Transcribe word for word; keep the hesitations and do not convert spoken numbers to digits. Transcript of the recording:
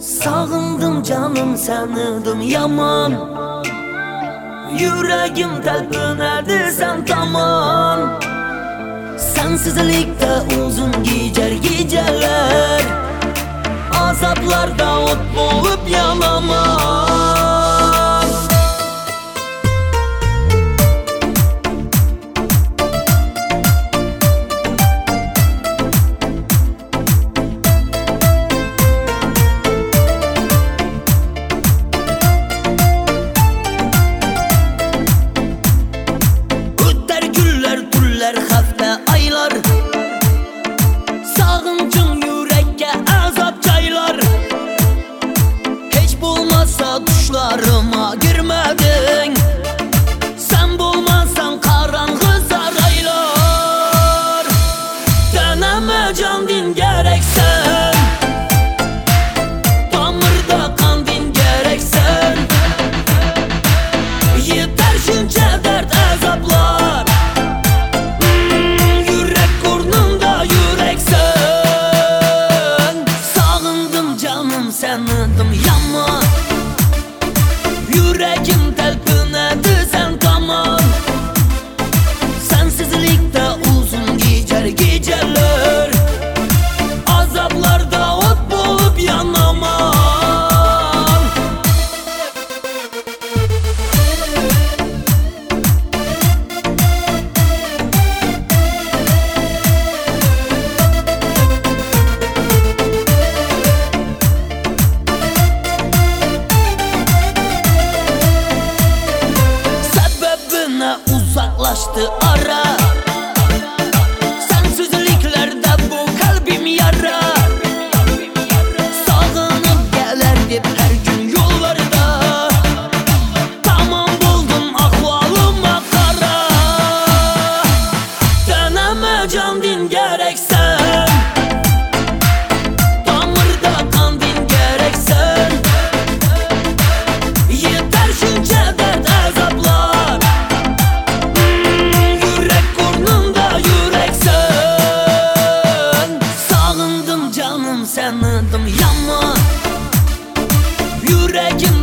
Sağındım canım sanırdım yaman. Yüreğim talpinadi sen tamam. Sensizlikte uzun geçer geceler, azaplarda ot bulup yanamam. Hafta aylar sağıncın yürekке azap çaylar. Hiç bulmazsa düşlarıma girmedin. Sen bulmazsan karanlık saraylar. Deneme can din gereksen, damarda kan din gereksen. Yeter şunca dert azaplar. Sanırdım yanma. Yüreğim talpinadi sen tamam. Sensizlikte uzun geçer geceler, azaplarda ot bulup yanamam. Uzaklaştı ara, sensizliklerde bu kalbim yara. Sağınıp gelerdim her gün yollarda. Tamam buldum ahvalıma kara. Deneme can din gereksen, damarda kan din gereksen. Yeter şunca dert azaplar. Sanırdım yanma. Yüreğim